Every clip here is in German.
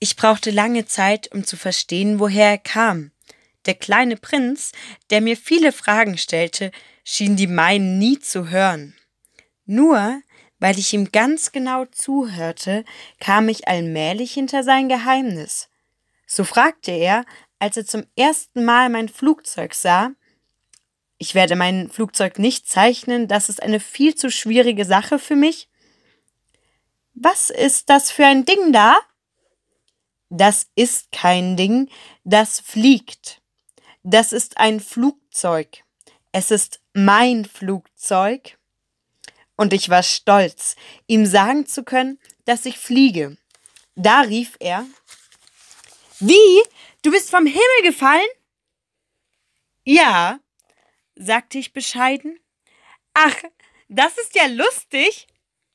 Ich brauchte lange Zeit, um zu verstehen, woher er kam. Der kleine Prinz, der mir viele Fragen stellte, schien die meinen nie zu hören. Nur weil ich ihm ganz genau zuhörte, kam ich allmählich hinter sein Geheimnis. So fragte er, als er zum ersten Mal mein Flugzeug sah: Ich werde mein Flugzeug nicht zeichnen, das ist eine viel zu schwierige Sache für mich. Was ist das für ein Ding da? Das ist kein Ding, das fliegt. Das ist ein Flugzeug. Es ist mein Flugzeug. Und ich war stolz, ihm sagen zu können, dass ich fliege. Da rief er: Wie? Du bist vom Himmel gefallen? Ja, sagte ich bescheiden. Ach, das ist ja lustig.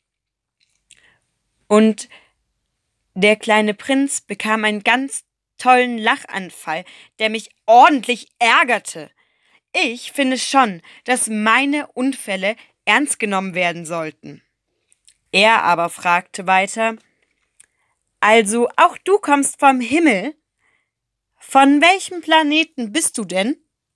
Und der kleine Prinz bekam einen ganz tollen Lachanfall, der mich ordentlich ärgerte. Ich finde schon, dass meine Unfälle ernst genommen werden sollten. Er aber fragte weiter: Also, auch du kommst vom Himmel? Von welchem Planeten bist du denn?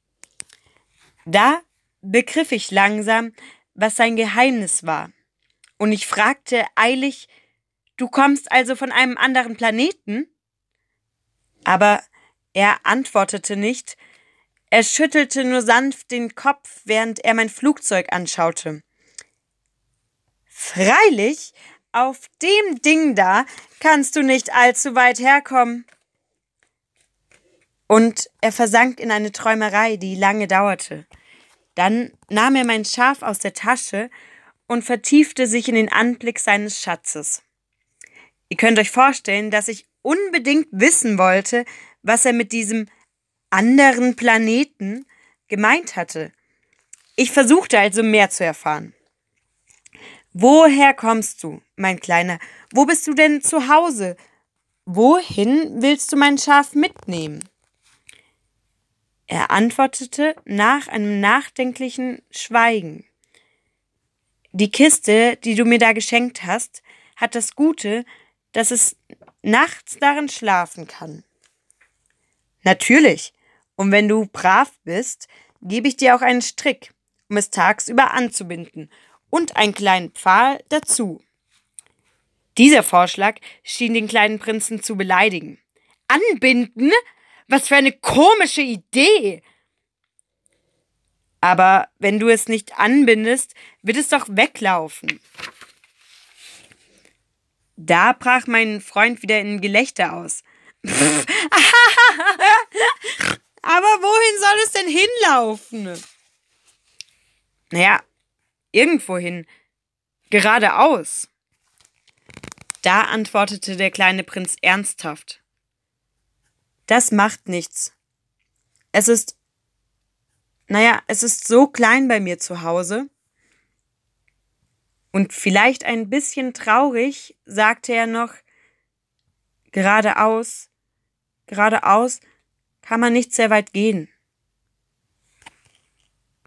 Da begriff ich langsam, was sein Geheimnis war. Und ich fragte eilig: Du kommst also von einem anderen Planeten? Aber er antwortete nicht. Er schüttelte nur sanft den Kopf, während er mein Flugzeug anschaute. Freilich, auf dem Ding da kannst du nicht allzu weit herkommen. Und er versank in eine Träumerei, die lange dauerte. Dann nahm er mein Schaf aus der Tasche und vertiefte sich in den Anblick seines Schatzes. Ihr könnt euch vorstellen, dass ich unbedingt wissen wollte, was er mit diesem anderen Planeten gemeint hatte. Ich versuchte also mehr zu erfahren. Woher kommst du, mein Kleiner? Wo bist du denn zu Hause? Wohin willst du mein Schaf mitnehmen? Er antwortete nach einem nachdenklichen Schweigen: Die Kiste, die du mir da geschenkt hast, hat das Gute, dass es nachts darin schlafen kann. Natürlich, und wenn du brav bist, gebe ich dir auch einen Strick, um es tagsüber anzubinden, und einen kleinen Pfahl dazu. Dieser Vorschlag schien den kleinen Prinzen zu beleidigen. Anbinden? Was für eine komische Idee! Aber wenn du es nicht anbindest, wird es doch weglaufen. Da brach mein Freund wieder in Gelächter aus. Aber wohin soll es denn hinlaufen? Naja, irgendwohin. Geradeaus. Da antwortete der kleine Prinz ernsthaft: Das macht nichts. Es ist so klein bei mir zu Hause. Und vielleicht ein bisschen traurig, sagte er noch: Geradeaus kann man nicht sehr weit gehen.